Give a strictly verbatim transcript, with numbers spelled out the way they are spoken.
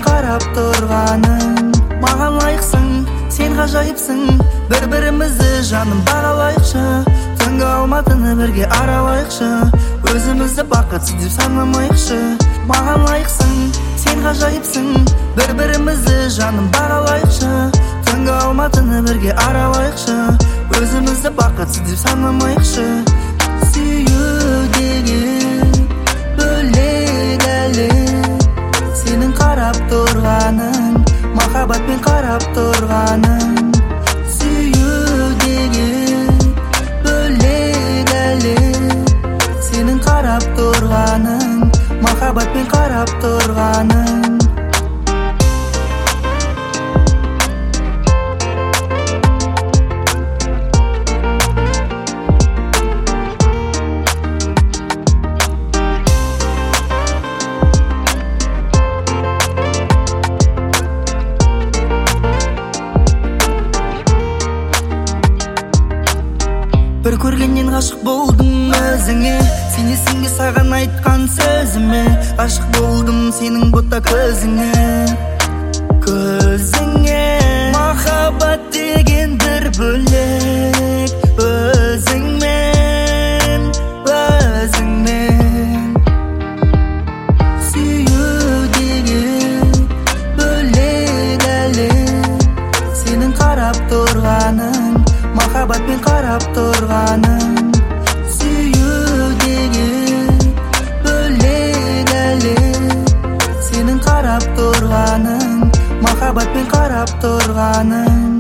қарап тұрғаның. Маған лайықсың, сен ғажайыпсың, бір-бірімізді жаным бағалайықшы. Түнгі алматыны бірге аралайықшы, өзімізді бақытсыз деп санамайықшы. Маған лайықсың, сен ғажайыпсың, бір-бірімізді жаным бағалайықшы. Түнгі алматыны бірге аралайықшы, өзімізді бақытсыз деп санамайықшы. Сүю деген бөлек әлем, сенің қарап тұрғаның, махаббатпен қарап тұрғаның. Сүю деген бөлек әлем, сенің қарап тұрғаның, махаббатпен қарап тұрғаның. Бір көргеннен ғашық болдым өзіңе, сенесің бе саған айтқан сөзіме. Ғашық болдым сенің бұта көзіңе, көзіңе. Махаббат деген бір бөлек, өзіңмен, өзіңмен. Сүю деген бөлек әлем, сенің қарап тұрғаның, махаббатпен қарап тұрғаның. Сүю деген бөлек әлем, сенің қарап тұрғаның, махаббатпен қарап тұрғаның.